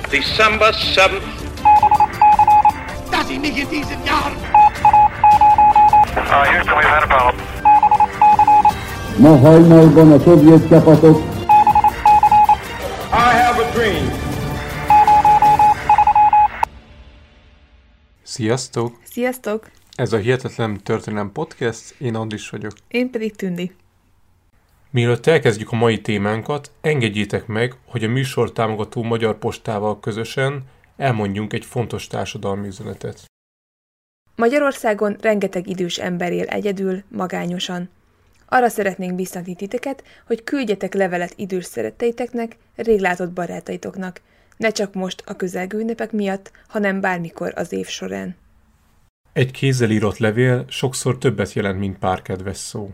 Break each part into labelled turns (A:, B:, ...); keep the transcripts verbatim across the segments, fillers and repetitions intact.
A: December seventh.
B: Dass ich nicht in diesen Jahren...
C: Uh, Houston, we've had a problem.
D: Ma hajnalban a szovjet csapatok
B: I have a dream.
E: Sziasztok!
F: Sziasztok!
E: Ez a Hihetetlen Történelem Podcast, én Andris vagyok.
F: Én pedig Tündi.
E: Mielőtt elkezdjük a mai témánkat, engedjétek meg, hogy a műsor támogató Magyar Postával közösen elmondjunk egy fontos társadalmi üzenetet.
F: Magyarországon rengeteg idős ember él egyedül, magányosan. Arra szeretnénk biztatni titeket, hogy küldjetek levelet idős szeretteiteknek, réglátott barátaitoknak, ne csak most a közelgő ünnepek miatt, hanem bármikor az év során.
E: Egy kézzel írott levél sokszor többet jelent, mint pár kedves szó.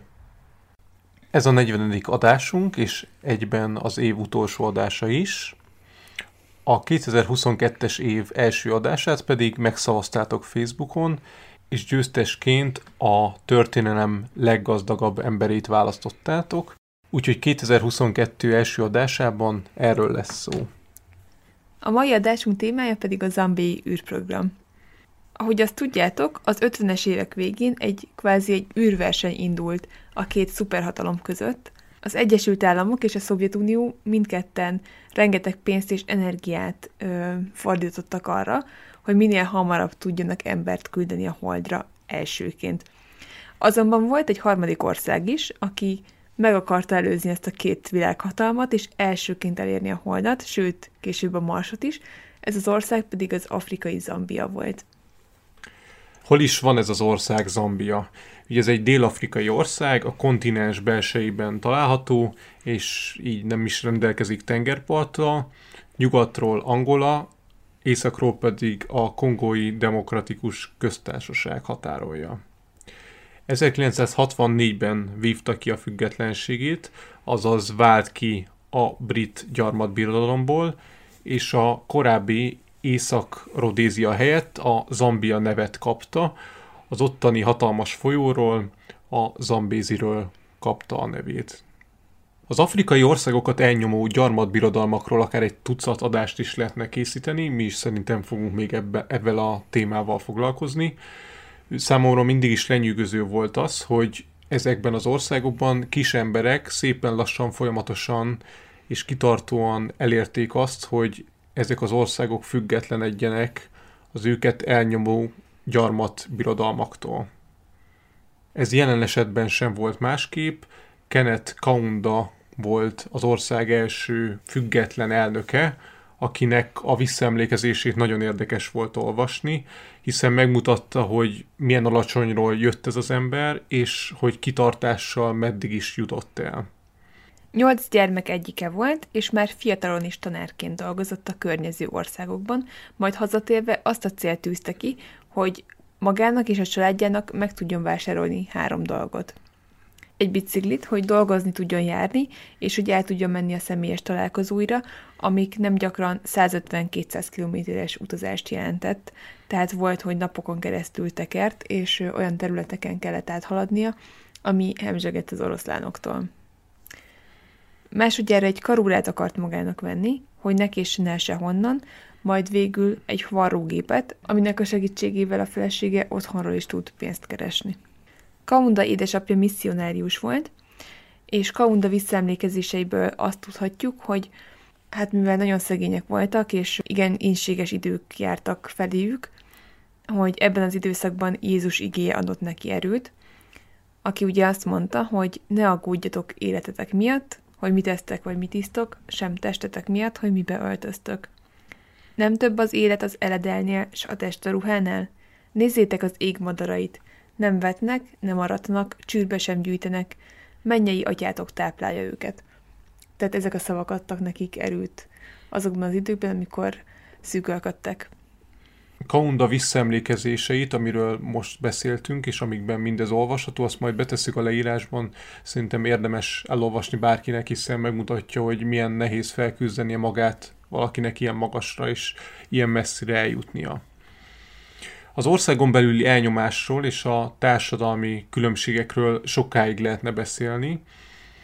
E: Ez a negyvenedik adásunk, és egyben az év utolsó adása is. A kétezer-huszonkettes év első adását pedig megszavaztátok Facebookon, és győztesként a történelem leggazdagabb emberét választottátok, úgyhogy kétezer-huszonkettő első adásában erről lesz szó.
F: A mai adásunk témája pedig a zambiai űrprogram. Ahogy azt tudjátok, az ötvenes évek végén egy kvázi egy űrverseny indult a két szuperhatalom között. Az Egyesült Államok és a Szovjetunió mindketten rengeteg pénzt és energiát ö, fordítottak arra, hogy minél hamarabb tudjanak embert küldeni a Holdra elsőként. Azonban volt egy harmadik ország is, aki meg akarta előzni ezt a két világhatalmat, és elsőként elérni a Holdat, sőt, később a Marsot is. Ez az ország pedig az afrikai Zambia volt.
E: Hol is van ez az ország, Zambia? Ugye ez egy dél-afrikai ország, a kontinens belsejében található, és így nem is rendelkezik tengerparttal. Nyugatról Angola, északról pedig a Kongói Demokratikus Köztársaság határolja. ezerkilencszázhatvannégyben vívta ki a függetlenségét, azaz vált ki a brit gyarmatbirodalomból, és a korábbi Észak-Rodézia helyett a Zambia nevet kapta, az ottani hatalmas folyóról, a Zambéziről kapta a nevét. Az afrikai országokat elnyomó gyarmatbirodalmakról akár egy tucat adást is lehetne készíteni, mi is szerintem fogunk még ebbe, ebben a témával foglalkozni. Számomra mindig is lenyűgöző volt az, hogy ezekben az országokban kis emberek szépen lassan, folyamatosan és kitartóan elérték azt, hogy ezek az országok függetlenedjenek az őket elnyomó gyarmatbirodalmaktól. Ez jelen esetben sem volt másképp. Kenneth Kaunda volt az ország első független elnöke, akinek a visszaemlékezését nagyon érdekes volt olvasni, hiszen megmutatta, hogy milyen alacsonyról jött ez az ember, és hogy kitartással meddig is jutott el.
F: Nyolc gyermek egyike volt, és már fiatalon is tanárként dolgozott a környező országokban, majd hazatérve azt a célt tűzte ki, hogy magának és a családjának meg tudjon vásárolni három dolgot. Egy biciklit, hogy dolgozni tudjon járni, és hogy el tudjon menni a személyes találkozóira, amik nem gyakran százötven-kétszáz kilométeres utazást jelentett, tehát volt, hogy napokon keresztül tekert, és olyan területeken kellett áthaladnia, ami hemzsegett az oroszlánoktól. Másodjára egy karúrát akart magának venni, hogy ne késsen el sehonnan, majd végül egy varrógépet, aminek a segítségével a felesége otthonról is tud pénzt keresni. Kaunda édesapja misszionárius volt, és Kaunda visszaemlékezéseiből azt tudhatjuk, hogy hát mivel nagyon szegények voltak, és igen ínséges idők jártak feléjük, hogy ebben az időszakban Jézus igéje adott neki erőt, aki ugye azt mondta, hogy ne aggódjatok életetek miatt, hogy mit esztek vagy mit isztok, sem testetek miatt, hogy mibe öltöztök. Nem több az élet az eledelnél, s a test a ruhánál? Nézzétek az ég madarait. Nem vetnek, nem aratnak, csűrbe sem gyűjtenek, mennyei atyátok táplálja őket. Tehát ezek a szavak adtak nekik erőt azokban az időkben, amikor szűkölködtek.
E: Kaunda visszaemlékezéseit, amiről most beszéltünk, és amikben mindez olvasható, azt majd betesszük a leírásban. Szerintem érdemes elolvasni bárkinek, hiszen megmutatja, hogy milyen nehéz felküzdenie magát valakinek ilyen magasra és ilyen messzire eljutnia. Az országon belüli elnyomásról és a társadalmi különbségekről sokáig lehetne beszélni.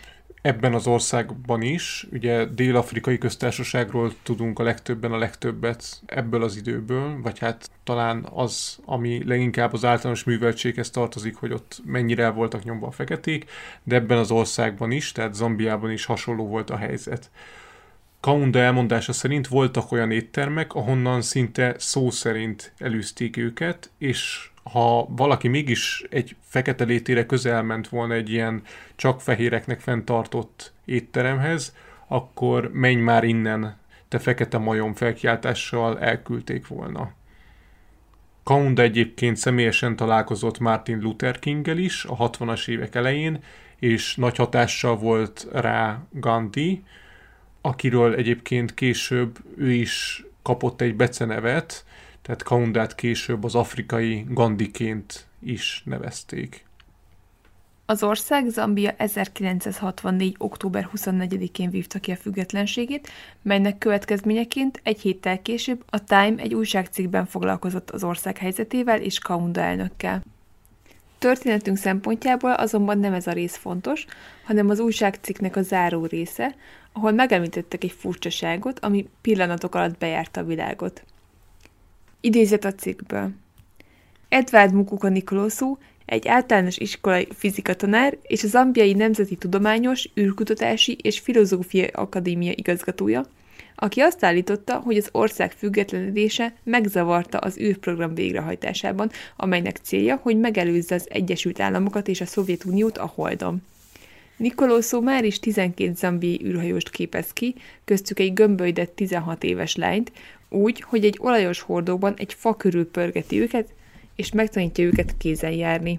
E: ebben az országban is. Ugye Dél-Afrikai Köztársaságról tudunk a legtöbben a legtöbbet ebből az időből, vagy hát talán az, ami leginkább az általános műveltséghez tartozik, hogy ott mennyire el voltak nyomva a feketék, de ebben az országban is, tehát Zambiában is hasonló volt a helyzet. Kaunda elmondása szerint voltak olyan éttermek, ahonnan szinte szó szerint elűzték őket, és ha valaki mégis egy fekete létére közel ment volna egy ilyen csak fehéreknek fenntartott étteremhez, akkor menj már innen, te fekete majom felkiáltással elküldték volna. Kaunda egyébként személyesen találkozott Martin Luther Kinggel is a hatvanas évek elején, és nagy hatással volt rá Gandhi, akiről egyébként később ő is kapott egy becenevet, tehát Kaundát később az afrikai Gandhiként is nevezték.
F: Az ország Zambia ezerkilencszázhatvannégy. október huszonnegyedikén vívta ki a függetlenségét, melynek következményeként egy héttel később a Time egy újságcikkben foglalkozott az ország helyzetével és Kaunda elnökkel. Történetünk szempontjából azonban nem ez a rész fontos, hanem az újságcikknek a záró része, ahol megemlítettek egy furcsaságot, ami pillanatok alatt bejárta a világot. Idézet a cikkből. Edward Mukuka Nicoloso, egy általános iskolai fizikatanár és a Zambiai Nemzeti Tudományos, űrkutatási és Filozófiai Akadémia igazgatója, aki azt állította, hogy az ország függetlenedése megzavarta az űrprogram végrehajtásában, amelynek célja, hogy megelőzze az Egyesült Államokat és a Szovjetuniót a Holdon. Nicoloso már is tizenkét zambiai űrhajóst képez ki, köztük egy gömbölydett tizenhat éves lányt, úgy, hogy egy olajos hordóban egy fa körül pörgeti őket, és megtanítja őket kézen járni.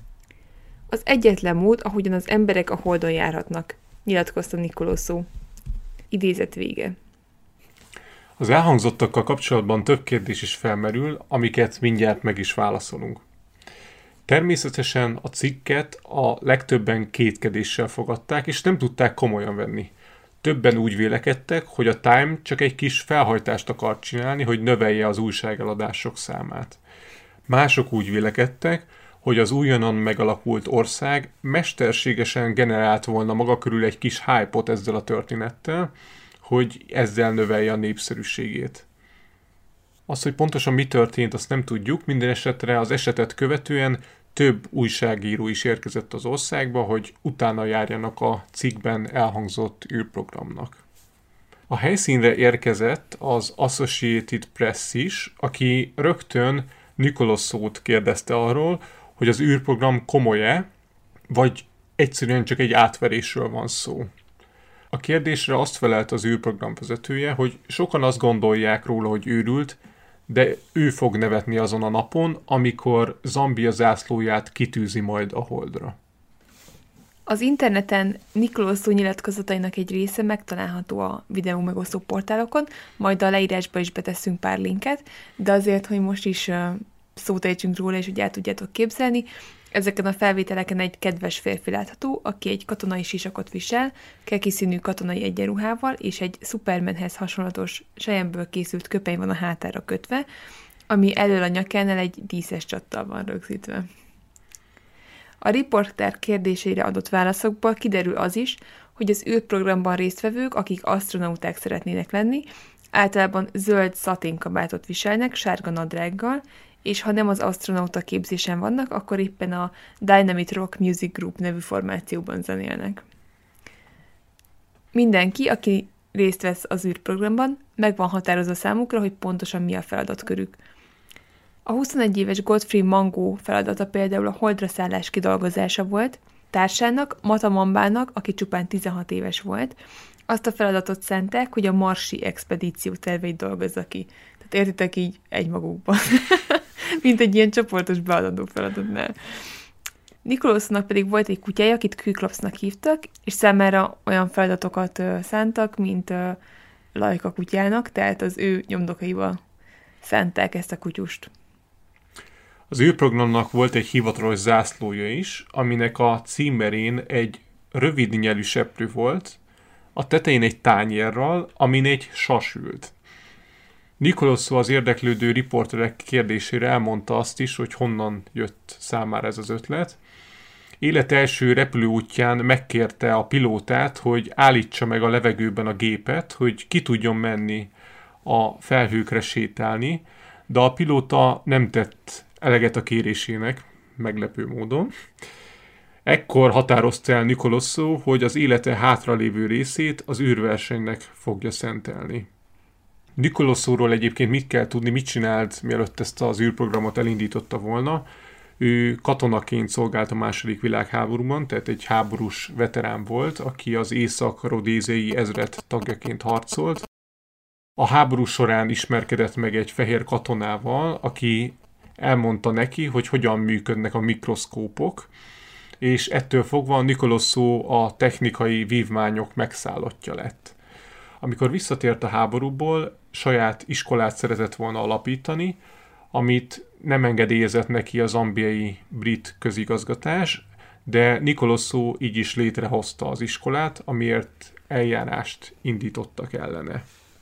F: Az egyetlen mód, ahogyan az emberek a Holdon járhatnak, nyilatkozta Nicoloso. Idézet vége.
E: Az elhangzottakkal kapcsolatban több kérdés is felmerül, amiket mindjárt meg is válaszolunk. Természetesen a cikket a legtöbben kétkedéssel fogadták, és nem tudták komolyan venni. Többen úgy vélekedtek, hogy a Time csak egy kis felhajtást akart csinálni, hogy növelje az újságeladások számát. Mások úgy vélekedtek, hogy az újonnan megalakult ország mesterségesen generált volna maga körül egy kis hype-ot ezzel a történettel, hogy ezzel növelje a népszerűségét. Az, hogy pontosan mi történt, azt nem tudjuk, minden esetre az esetet követően több újságíró is érkezett az országba, hogy utána járjanak a cikkben elhangzott űrprogramnak. A helyszínre érkezett az Associated Press is, aki rögtön Nicolosót kérdezte arról, hogy az űrprogram komoly-e, vagy egyszerűen csak egy átverésről van szó. A kérdésre azt felelt az űrprogram vezetője, hogy sokan azt gondolják róla, hogy őrült, de ő fog nevetni azon a napon, amikor Zambia zászlóját kitűzi majd a Holdra.
F: Az interneten Nicoloso nyilatkozatainak egy része megtalálható a videó megosztó portálokon, majd a leírásba is betesszünk pár linket, de azért, hogy most is uh, szót ejtsünk róla, és hogy el tudjátok képzelni, ezeken a felvételeken egy kedves férfi látható, aki egy katonai sisakot visel, keki színű katonai egyenruhával, és egy Supermanhez hasonlatos selyemből készült köpeny van a hátára kötve, ami elől a nyakánál egy díszes csattal van rögzítve. A riporter kérdésére adott válaszokból kiderül az is, hogy az űrprogramban résztvevők, akik asztronauták szeretnének lenni, általában zöld szaténkabátot viselnek, sárga nadrággal, és ha nem az asztronauta képzésen vannak, akkor éppen a Dynamite Rock Music Group nevű formációban zenélnek. Mindenki, aki részt vesz az űrprogramban, meg van határozva számukra, hogy pontosan mi a feladatkörük. A huszonegy éves Godfrey Mango feladata például a holdra szállás kidolgozása volt, társának, Matamambának, aki csupán tizenhat éves volt, azt a feladatot szánták, hogy a marsi expedíció terveit dolgozza ki. Tehát értitek így egymagukban. Mint egy ilyen csoportos beadandó feladatnál. Nicolosónak pedig volt egy kutyája, akit Kyklopsnak hívtak, és számára olyan feladatokat uh, szántak, mint uh, Laika kutyának, tehát az ő nyomdokaival szánták ezt a kutyust.
E: Az űrprogramnak volt egy hivatalos zászlója is, aminek a címerén egy rövid nyelű seprű volt, a tetején egy tányérral, amin egy sas ült. Nicoloso az érdeklődő riporterek kérdésére elmondta azt is, hogy honnan jött számára ez az ötlet, Élet első repülőútján megkérte a pilótát, hogy állítsa meg a levegőben a gépet, hogy ki tudjon menni a felhőkre sétálni, de a pilóta nem tett eleget a kérésének, meglepő módon. Ekkor határozta el Nicoloso, hogy az élete hátralévő részét az űrversenynek fogja szentelni. Nicolosóról egyébként mit kell tudni, mit csinált, mielőtt ezt az űrprogramot elindította volna. Ő katonaként szolgált a második világháborúban, tehát egy háborús veterán volt, aki az észak-rodéziai ezred tagjaként harcolt. A háború során ismerkedett meg egy fehér katonával, aki elmondta neki, hogy hogyan működnek a mikroszkópok, és ettől fogva Nicoloso a technikai vívmányok megszállottja lett. Amikor visszatért a háborúból, saját iskolát szeretett volna alapítani, amit nem engedélyezett neki a zambiai brit közigazgatás, de Nicoloso így is létrehozta az iskolát, amiért eljárást indítottak ellene.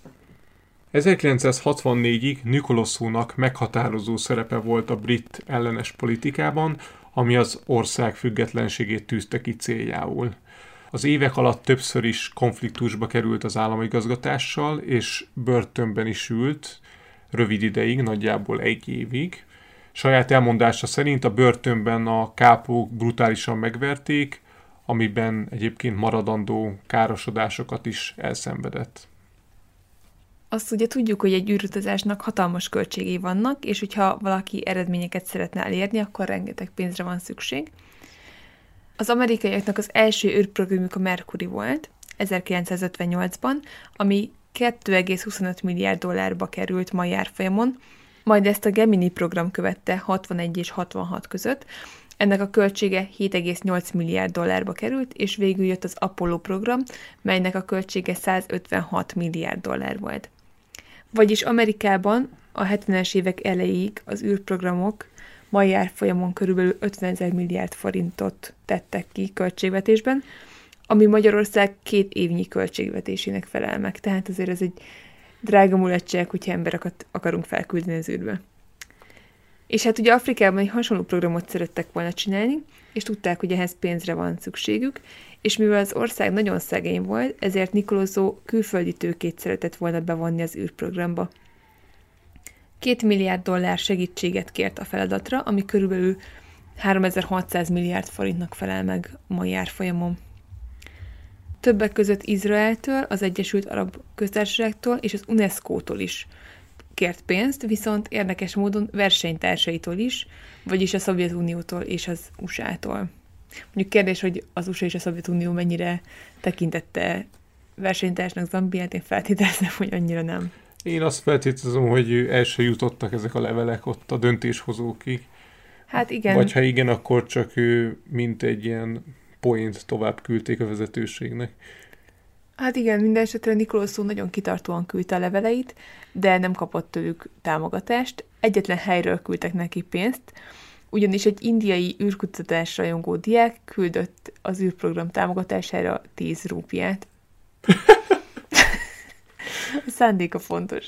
E: ezerkilencszázhatvannégyig Nicolosónak meghatározó szerepe volt a brit ellenes politikában, ami az ország függetlenségét tűzte ki céljául. Az évek alatt többször is konfliktusba került az államigazgatással, és börtönben is ült, rövid ideig, nagyjából egy évig. Saját elmondása szerint a börtönben a kápók brutálisan megverték, amiben egyébként maradandó károsodásokat is elszenvedett.
F: Azt ugye tudjuk, hogy egy űrutazásnak hatalmas költségei vannak, és hogyha valaki eredményeket szeretne elérni, akkor rengeteg pénzre van szükség. Az amerikaiaknak az első űrprogramjuk a Mercury volt, ezerkilencszázötvennyolcban, ami két egész huszonöt milliárd dollárba került mai árfolyamon, majd ezt a Gemini program követte hatvanegy és hatvanhat között. Ennek a költsége hét egész nyolc milliárd dollárba került, és végül jött az Apollo program, melynek a költsége százötvenhat milliárd dollár volt. Vagyis Amerikában a hetvenes évek elejéig az űrprogramok mai árfolyamon körülbelül ötvenezer milliárd forintot tettek ki költségvetésben, ami Magyarország két évnyi költségvetésének felel meg. Tehát azért ez egy drága mulatság, hogyha embereket akarunk felküldeni az űrbe. És hát ugye Afrikában egy hasonló programot szerettek volna csinálni, és tudták, hogy ehhez pénzre van szükségük, és mivel az ország nagyon szegény volt, ezért Nicoloso külföldi tőkét szeretett volna bevonni az űrprogramba. Két milliárd dollár segítséget kért a feladatra, ami körülbelül háromezer-hatszáz milliárd forintnak felel meg a mai árfolyamon. Többek között Izraeltől, az Egyesült Arab Köztársaságtól és az UNESCO-tól is kért pénzt, viszont érdekes módon versenytársaitól is, vagyis a Szovjetuniótól és az u es á-tól. Mondjuk kérdés, hogy az u es á és a Szovjetunió mennyire tekintette versenytársnak Zambiát, én feltételezem, hogy annyira nem.
E: Én azt feltételezem, hogy el se jutottak ezek a levelek ott a döntéshozókig.
F: Hát igen.
E: Vagy ha igen, akkor csak ő mint egy ilyen point tovább küldték a vezetőségnek.
F: Hát igen, minden esetre Nicoloso nagyon kitartóan küldte a leveleit, de nem kapott tőlük támogatást. Egyetlen helyről küldtek neki pénzt, ugyanis egy indiai űrkutatás rajongó diák küldött az űrprogram támogatására tíz rúpiát. A szándéka fontos.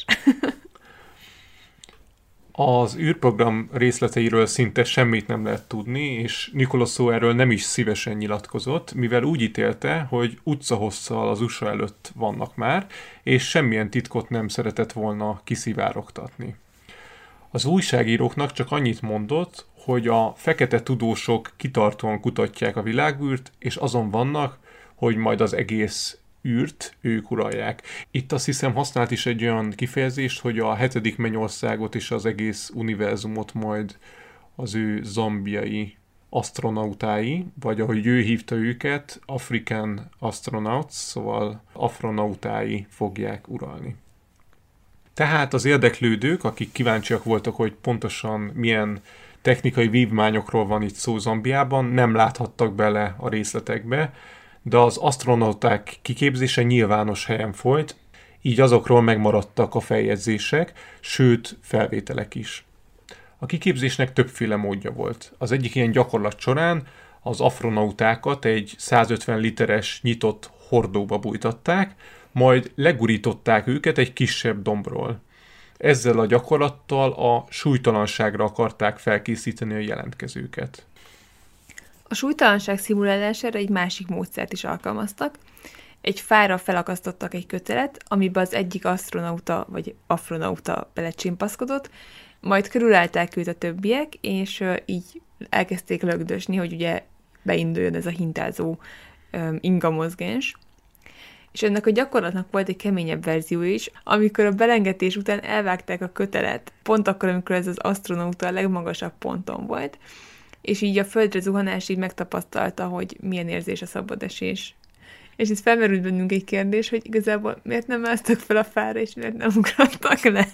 E: Az űrprogram részleteiről szinte semmit nem lehet tudni, és Nicoloso erről nem is szívesen nyilatkozott, mivel úgy ítélte, hogy utcahosszal az u es á előtt vannak már, és semmilyen titkot nem szeretett volna kiszivárogtatni. Az újságíróknak csak annyit mondott, hogy a fekete tudósok kitartóan kutatják a világűrt, és azon vannak, hogy majd az egész űrt ők uralják. Itt azt hiszem használt is egy olyan kifejezést, hogy a hetedik mennyországot és az egész univerzumot majd az ő zambiai asztronautái, vagy ahogy ő hívta őket, African Astronauts, szóval afronautái fogják uralni. Tehát az érdeklődők, akik kíváncsiak voltak, hogy pontosan milyen technikai vívmányokról van itt szó Zambiában, nem láthattak bele a részletekbe, de az asztronauták kiképzése nyilvános helyen folyt, így azokról megmaradtak a feljegyzések, sőt felvételek is. A kiképzésnek többféle módja volt. Az egyik ilyen gyakorlat során az astronautákat egy százötven literes nyitott hordóba bújtatták, majd legurították őket egy kisebb dombról. Ezzel a gyakorlattal a súlytalanságra akarták felkészíteni a jelentkezőket.
F: A súlytalanság szimulálására egy másik módszert is alkalmaztak. Egy fára felakasztottak egy kötelet, amiben az egyik asztronauta vagy afronauta belecsimpaszkodott, majd körülállták őt a többiek, és így elkezdték lögdösni, hogy ugye beinduljon ez a hintázó um, ingamozgás. És ennek a gyakorlatnak volt egy keményebb verzió is, amikor a belengetés után elvágták a kötelet, pont akkor, amikor ez az asztronauta a legmagasabb ponton volt, és így a földre zuhanás így megtapasztalta, hogy milyen érzés a szabadesés. És itt felmerült bennünk egy kérdés, hogy igazából miért nem másztak fel a fára, és miért nem ugrottak le.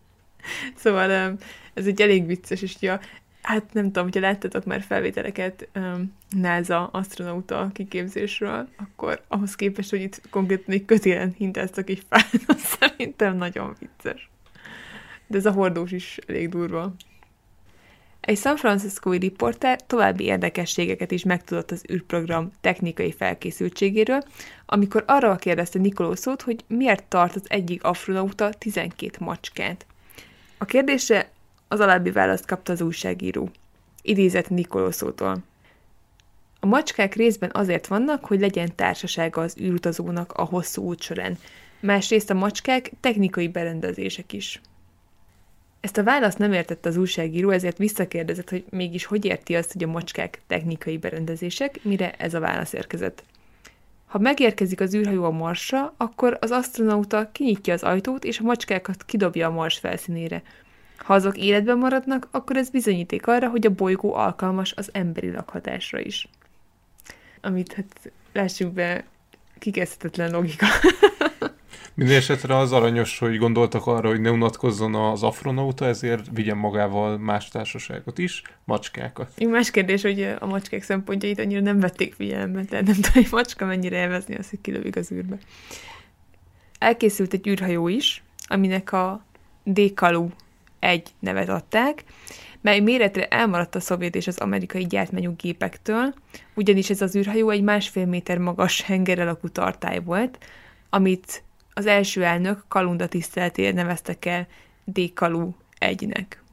F: Szóval ez egy elég vicces, és ja, hát nem tudom, hogyha láttatok már felvételeket um, NASA asztronauta kiképzésről, akkor ahhoz képest, hogy itt konkrétan egy kötélen hintáztak egy fán, szerintem nagyon vicces. De ez a hordós is elég durva. Egy San Franciscói riporter további érdekességeket is megtudott az űrprogram technikai felkészültségéről, amikor arra kérdezte Nicoloso-t, hogy miért tart az egyik astronauta tizenkét macskát. A kérdésre az alábbi választ kapta az újságíró. Idézett Nicoloso-tól. A macskák részben azért vannak, hogy legyen társasága az űrutazónak a hosszú út során. Másrészt a macskák technikai berendezések is. Ezt a választ nem értette az újságíró, ezért visszakérdezett, hogy mégis hogy érti azt, hogy a macskák technikai berendezések, mire ez a válasz érkezett. Ha megérkezik az űrhajó a Marsra, akkor az asztronauta kinyitja az ajtót, és a macskákat kidobja a Mars felszínére. Ha azok életben maradnak, akkor ez bizonyíték arra, hogy a bolygó alkalmas az emberi lakhatásra is. Amit, hát lássuk be, kikezdhetetlen logika.
E: Minden esetre az aranyos, hogy gondoltak arra, hogy ne unatkozzon az astronauta, ezért vigyen magával más társaságot is, macskákat.
F: Még más kérdés, hogy a macskák szempontjait annyira nem vették figyelembe, tehát nem tudom, hogy macska mennyire élvezni azt, hogy kilövik az űrbe. Elkészült egy űrhajó is, aminek a Dékalu egy nevet adták, mely méretre elmaradt a szovjet és az amerikai gyártmányú gépektől, ugyanis ez az űrhajó egy másfél méter magas henger alakú tartály volt, amit az első elnök Kalunda tiszteletére neveztek el Dékalu egynek.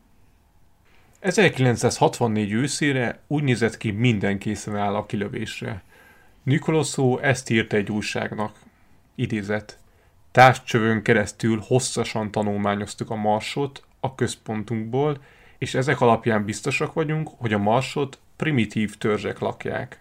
E: ezerkilencszázhatvannégy őszére úgy nézett ki, minden készen áll a kilövésre. Nicoloso ezt írta egy újságnak. Idézet. Távcsövön keresztül hosszasan tanulmányoztuk a Marsot a központunkból, és ezek alapján biztosak vagyunk, hogy a Marsot primitív törzsek lakják.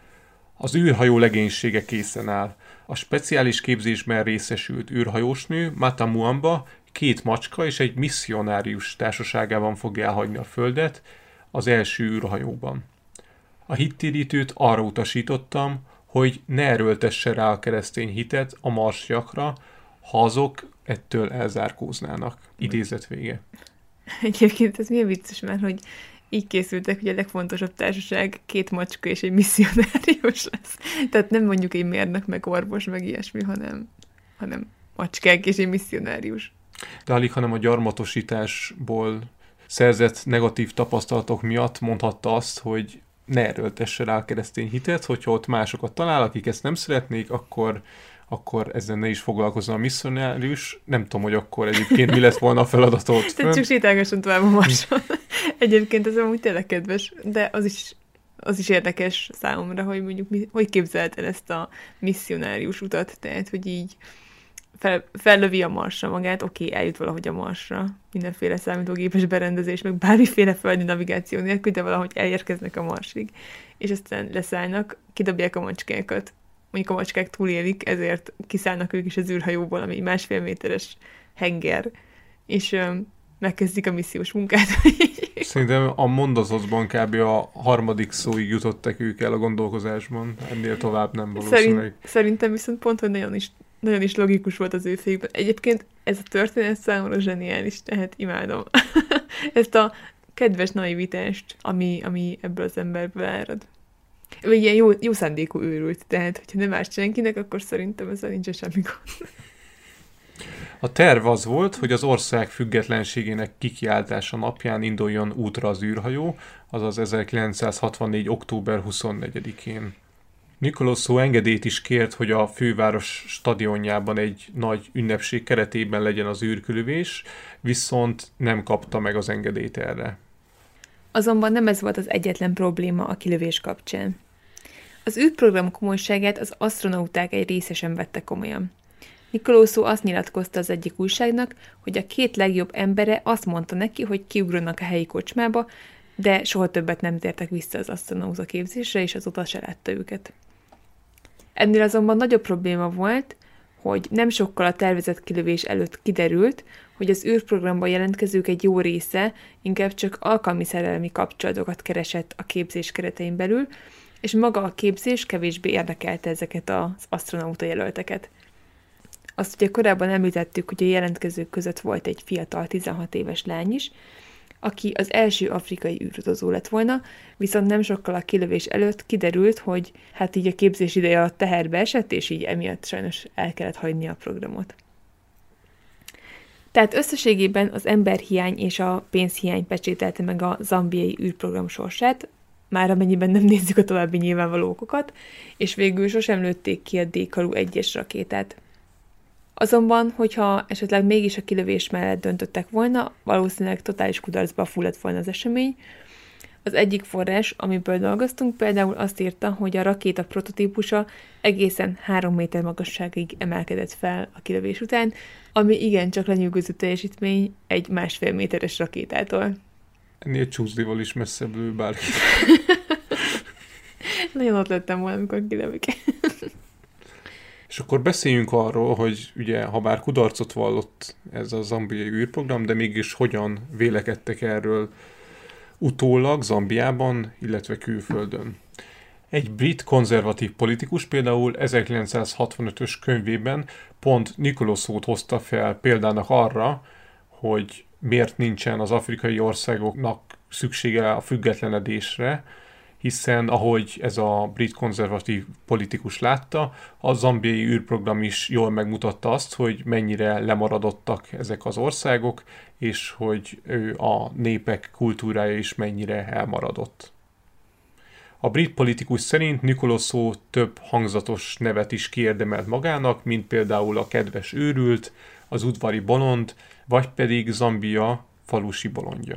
E: Az űrhajó legénysége készen áll. A speciális képzésben részesült űrhajósnő Mata Muamba két macska és egy misszionárius társaságában fogja elhagyni a Földet az első űrhajóban. A hittérítőt arra utasítottam, hogy ne erőltesse rá a keresztény hitet a marsiakra, ha azok ettől elzárkóznának. Idézet vége.
F: Egyébként ez milyen vicces már, hogy így készültek, hogy a legfontosabb társaság két macska és egy misszionárius lesz. Tehát nem mondjuk egy mérnök, meg orvos, meg ilyesmi, hanem, hanem macskák és egy misszionárius.
E: De alig, hanem a gyarmatosításból szerzett negatív tapasztalatok miatt mondhatta azt, hogy ne erőltesse rá a keresztény hitet, hogyha ott másokat talál, akik ezt nem szeretnék, akkor, akkor ezzel ne is foglalkozzon a misszionárius. Nem tudom, hogy akkor egyébként mi lett volna a feladat ott fönn.
F: Tehát csak sétálgasson tovább a Marson. Egyébként ez amúgy tényleg kedves, de az is, az is érdekes számomra, hogy mondjuk mi, hogy képzeld el ezt a misszionárius utat, tehát, hogy így fel, fellövi a Marsra magát, oké, okay, eljut valahogy a Marsra, mindenféle számítógépes berendezés, meg bármiféle földi navigáció nélkül, de valahogy elérkeznek a Marsig, és aztán leszállnak, kidobják a macskákat. Mondjuk a macskák túlélik, ezért kiszállnak ők is az űrhajóból, ami másfél méteres henger, és öm, megkezdik a missziós munkát.
E: Szerintem a mondozatban kb. A harmadik szóig jutottak ők el a gondolkozásban, ennél tovább nem valószínűleg.
F: Szerint, szerintem viszont pont, hogy nagyon is, nagyon is logikus volt az ő fejükben. Egyébként ez a történet számomra zseniális, tehát imádom. Ezt a kedves naivitást, ami, ami ebből az emberből árad. Ő egy ilyen jó, jó szándékú őrült, tehát hogyha nem árt senkinek, akkor szerintem ezzel nincs semmi gond.
E: A terv az volt, hogy az ország függetlenségének kikiáltása napján induljon útra az űrhajó, azaz ezerkilencszázhatvannégy. október huszonnegyedikén. Nicoloso engedélyt is kért, hogy a főváros stadionjában egy nagy ünnepség keretében legyen az űrkülövés, viszont nem kapta meg az engedélyt erre.
F: Azonban nem ez volt az egyetlen probléma a kilövés kapcsán. Az űrprogram komolyságát az asztronauták egy része sem vette komolyan. Nicoloso azt nyilatkozta az egyik újságnak, hogy a két legjobb embere azt mondta neki, hogy kiugranak a helyi kocsmába, de soha többet nem tértek vissza az asztronauta képzésre, és azóta se látta őket. Ennél azonban nagyobb probléma volt, hogy nem sokkal a tervezett kilövés előtt kiderült, hogy az űrprogramban jelentkezők egy jó része inkább csak alkalmi szerelmi kapcsolatokat keresett a képzés keretein belül, és maga a képzés kevésbé érdekelte ezeket az asztronauta jelölteket. Azt ugye korábban említettük, hogy a jelentkezők között volt egy fiatal tizenhat éves lány is, aki az első afrikai űrutazó lett volna, viszont nem sokkal a kilövés előtt kiderült, hogy hát így a képzés ideje alatt teherbe esett, és így emiatt sajnos el kellett hagyni a programot. Tehát összességében az emberhiány és a pénzhiány pecsételte meg a zambiai űrprogram sorsát, már amennyiben nem nézzük a további nyilvánvaló okokat, és végül sosem lőtték ki a D-karú egyes rakétát. Azonban, hogyha esetleg mégis a kilövés mellett döntöttek volna, valószínűleg totális kudarcba fulladt volna az esemény. Az egyik forrás, amiből dolgoztunk, például azt írta, hogy a rakéta prototípusa egészen három méter magasságig emelkedett fel a kilövés után, ami igencsak lenyűgöző teljesítmény egy másfél méteres rakétától.
E: Ennél csúszdival is messzebb lő bárki.
F: Nagyon ott lettem volna, amikor kilövik.
E: És akkor beszéljünk arról, hogy ugye, ha bár kudarcot vallott ez a zambiai űrprogram, de mégis hogyan vélekedtek erről utólag Zambiában, illetve külföldön. Egy brit konzervatív politikus például ezerkilencszázhatvanötös könyvében pont Nicolosót hozta fel példának arra, hogy miért nincsen az afrikai országoknak szüksége a függetlenedésre, hiszen ahogy ez a brit konzervatív politikus látta, a zambiai űrprogram is jól megmutatta azt, hogy mennyire lemaradottak ezek az országok, és hogy a népek kultúrája is mennyire elmaradott. A brit politikus szerint Nicolosó több hangzatos nevet is kiérdemelt magának, mint például a kedves őrült, az udvari bolond, vagy pedig Zambia falusi bolondja.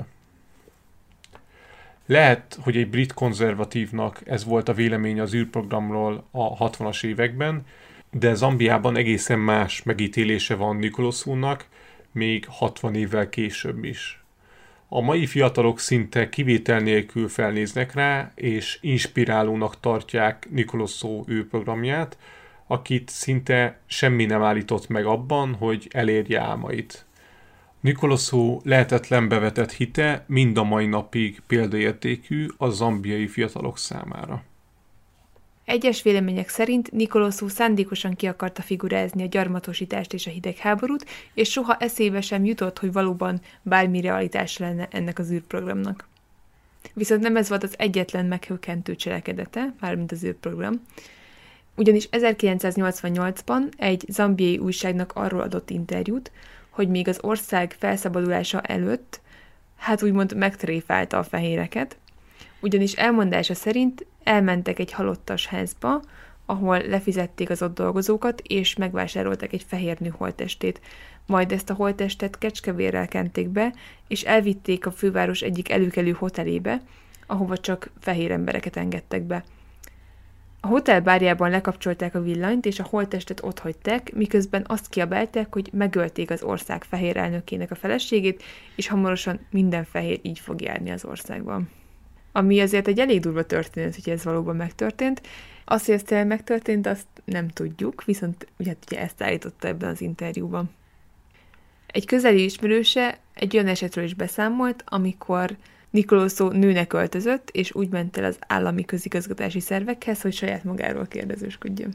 E: Lehet, hogy egy brit konzervatívnak ez volt a véleménye az űrprogramról a hatvanas években, de Zambiában egészen más megítélése van Nicolosónak, még hatvan évvel később is. A mai fiatalok szinte kivétel nélkül felnéznek rá, és inspirálónak tartják Nicolosó űrprogramját, akit szinte semmi nem állított meg abban, hogy elérje álmait. Nicolosó lehetetlen bevetett hite mind a mai napig példaértékű a zambiai fiatalok számára.
F: Egyes vélemények szerint Nicolosó szándékosan ki akarta figurázni a gyarmatosítást és a hidegháborút, és soha eszébe sem jutott, hogy valóban bármi realitás lenne ennek az űrprogramnak. Viszont nem ez volt az egyetlen meghökkentő cselekedete, mármint az űrprogram, ugyanis ezerkilencszáznyolcvannyolcban egy zambiai újságnak arról adott interjút, hogy még az ország felszabadulása előtt, hát úgymond megtréfálta a fehéreket, ugyanis elmondása szerint elmentek egy halottas házba, ahol lefizették az ott dolgozókat, és megvásároltak egy fehér nő holttestét. Majd ezt a holttestet kecskevérrel kenték be, és elvitték a főváros egyik előkelő hotelébe, ahova csak fehér embereket engedtek be. A hotel bárjában lekapcsolták a villanyt, és a holttestet otthagyták, miközben azt kiabálták, hogy megölték az ország fehér elnökének a feleségét, és hamarosan minden fehér így fog járni az országban. Ami azért egy elég durva történet, hogy ez valóban megtörtént. Azt, hogy ez tényleg megtörtént, azt nem tudjuk, viszont ugye, ugye ezt állította ebben az interjúban. Egy közeli ismerőse egy olyan esetről is beszámolt, amikor Nicolosó nőnek öltözött, és úgy ment el az állami közigazgatási szervekhez, hogy saját magáról kérdezősködjön.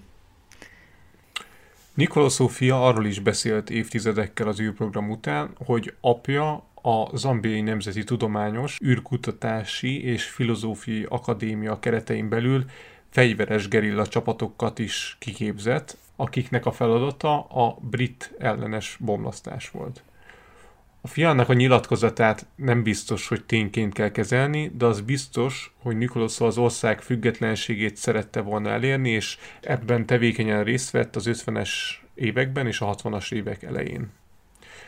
E: Nicolosó fia arról is beszélt évtizedekkel az űrprogram után, hogy apja a Zambiai Nemzeti Tudományos, űrkutatási és filozófiai akadémia keretein belül fegyveres gerilla csapatokat is kiképzett, akiknek a feladata a brit ellenes bomlasztás volt. A fiának a nyilatkozatát nem biztos, hogy tényként kell kezelni, de az biztos, hogy Nicolosó az ország függetlenségét szerette volna elérni, és ebben tevékenyen részt vett az ötvenes években és a hatvanas évek elején.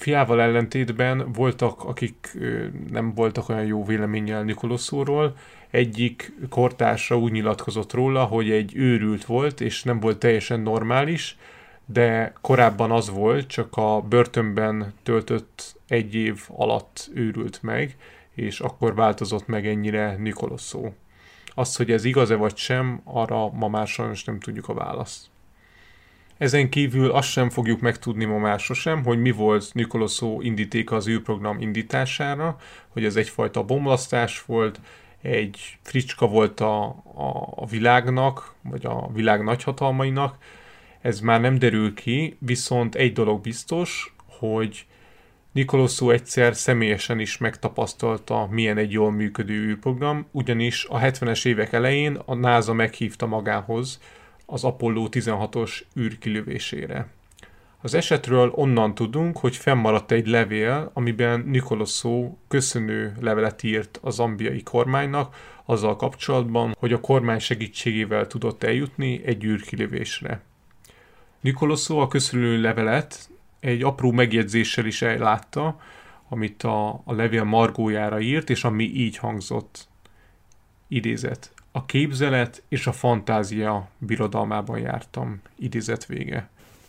E: Fiával ellentétben voltak, akik nem voltak olyan jó véleménnyel Nikoloszóról. Egyik kortársa úgy nyilatkozott róla, hogy egy őrült volt, és nem volt teljesen normális, de korábban az volt, csak a börtönben töltött egy év alatt őrült meg, és akkor változott meg ennyire Nikoloszó. Azt, hogy ez igaz-e vagy sem, arra ma már sajnos nem tudjuk a választ. Ezen kívül azt sem fogjuk megtudni ma már sosem, hogy mi volt Nikoloszó indítéka az űrprogram indítására, hogy ez egyfajta bomlasztás volt, egy fricska volt a, a, a világnak, vagy a világ nagyhatalmainak. Ez már nem derül ki, viszont egy dolog biztos, hogy Nikoloszó egyszer személyesen is megtapasztalta, milyen egy jól működő űrprogram, ugyanis a hetvenes évek elején a NASA meghívta magához az Apollo tizenhatos űrkilövésére. Az esetről onnan tudunk, hogy fennmaradt egy levél, amiben Nikoloszó köszönő levelet írt a zambiai kormánynak azzal kapcsolatban, hogy a kormány segítségével tudott eljutni egy űrkilövésre. Nikoloszó a köszönő levelet egy apró megjegyzéssel is ellátta, amit a, a levél margójára írt, és ami így hangzott. Idézet. A képzelet és a fantázia birodalmában jártam. Idézet vége.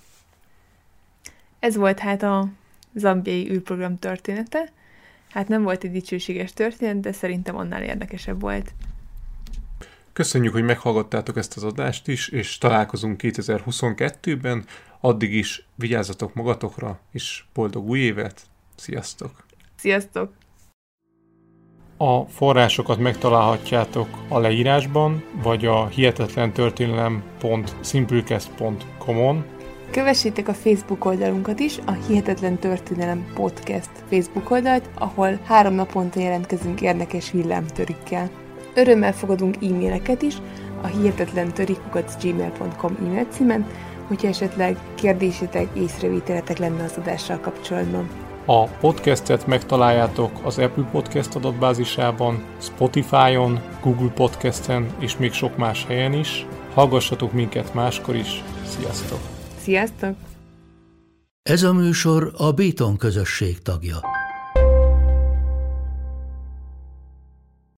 F: Ez volt hát a zambiai űrprogram története. Hát nem volt egy dicsőséges történet, de szerintem annál érdekesebb volt.
E: Köszönjük, hogy meghallgattátok ezt az adást is, és találkozunk kétezer-huszonkettőben. Addig is vigyázzatok magatokra, és boldog új évet! Sziasztok!
F: Sziasztok!
E: A forrásokat megtalálhatjátok a leírásban, vagy a hihetetlentörténelem pont simplecast pont com-on.
F: Kövessétek a Facebook oldalunkat is, a Hihetetlen Történelem Podcast Facebook oldalt, ahol három naponta jelentkezünk érdekes villámtörikkel. Örömmel fogadunk e-maileket is a hihetetlentörik kukac gmail pont com e-mail címen, hogyha esetleg kérdésetek, észrevételetek lenne az adással kapcsolatban.
E: A podcastet megtaláljátok az Apple Podcast adatbázisában, Spotify-on, Google Podcasten és még sok más helyen is. Hallgassatok minket máskor is. Sziasztok!
F: Sziasztok!
A: Ez a műsor a Béton közösség tagja.